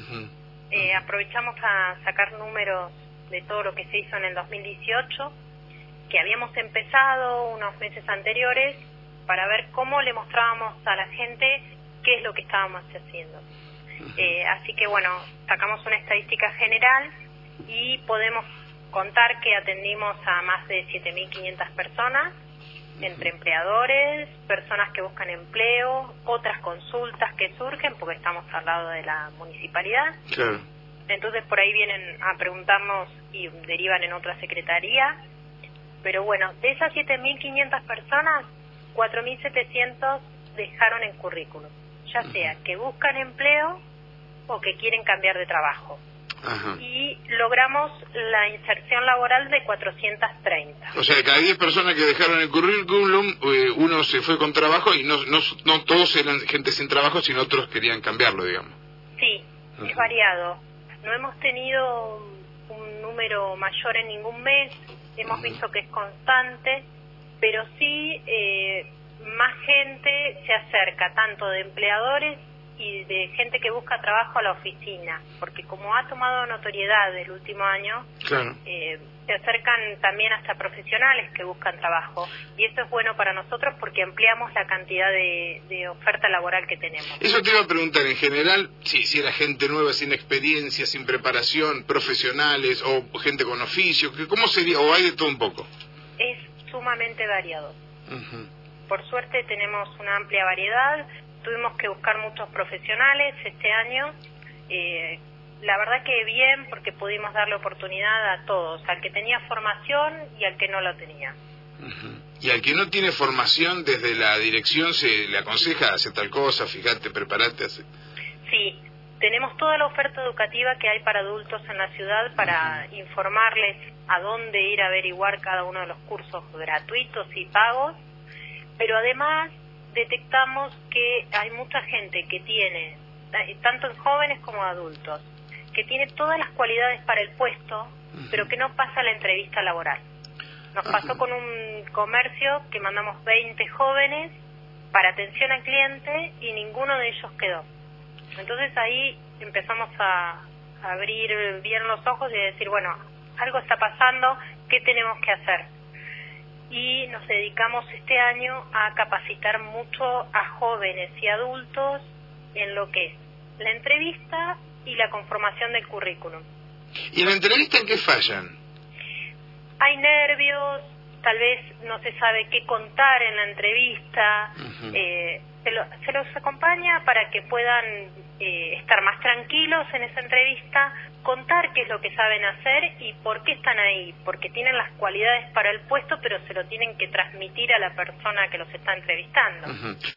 Aprovechamos a sacar números de todo lo que se hizo en el 2018, que habíamos empezado unos meses anteriores, para ver cómo le mostrábamos a la gente qué es lo que estábamos haciendo. Así que bueno, sacamos una estadística general y podemos contar que atendimos a más de 7.500 personas, entre empleadores, personas que buscan empleo, otras consultas que surgen, porque estamos al lado de la municipalidad. Claro. Entonces por ahí vienen a preguntarnos y derivan en otra secretaría. Pero bueno, de esas 7.500 personas, 4.700 dejaron el currículum, ya sea que buscan empleo o que quieren cambiar de trabajo. Ajá. Y logramos la inserción laboral de 430. O sea, de cada 10 personas que dejaron el currículum, uno se fue con trabajo y no todos eran gente sin trabajo, sino otros querían cambiarlo, digamos. Sí, es variado. No hemos tenido un número mayor en ningún mes, hemos visto que es constante, pero sí más gente se acerca, tanto de empleadores y de gente que busca trabajo a la oficina, porque como ha tomado notoriedad el último año, Claro. se acercan también hasta profesionales que buscan trabajo, y eso es bueno para nosotros porque ampliamos la cantidad de oferta laboral que tenemos. Eso te iba a preguntar, en general, si era gente nueva, sin experiencia, sin preparación, profesionales o gente con oficio, ¿cómo sería? ¿O hay de todo un poco? Es sumamente variado. Por suerte tenemos una amplia variedad. Tuvimos que buscar muchos profesionales este año. La verdad que bien, porque pudimos darle oportunidad a todos, al que tenía formación y al que no lo tenía. Y al que no tiene formación, desde la dirección se le aconseja hacer tal cosa, fíjate, preparate, hacer. Sí, tenemos toda la oferta educativa que hay para adultos en la ciudad para informarles a dónde ir a averiguar cada uno de los cursos gratuitos y pagos, pero además detectamos que hay mucha gente que tiene, tanto en jóvenes como adultos, que tiene todas las cualidades para el puesto, pero que no pasa la entrevista laboral. Nos pasó con un comercio que mandamos 20 jóvenes para atención al cliente y ninguno de ellos quedó. Entonces ahí empezamos a abrir bien los ojos y a decir, bueno, algo está pasando, ¿qué tenemos que hacer? Y nos dedicamos este año a capacitar mucho a jóvenes y adultos en lo que es la entrevista y la conformación del currículum. ¿Y en la entrevista en qué fallan? Hay nervios, tal vez no se sabe qué contar en la entrevista, se los acompaña para que puedan estar más tranquilos en esa entrevista, contar qué es lo que saben hacer y por qué están ahí, porque tienen las cualidades para el puesto, pero se lo tienen que transmitir a la persona que los está entrevistando.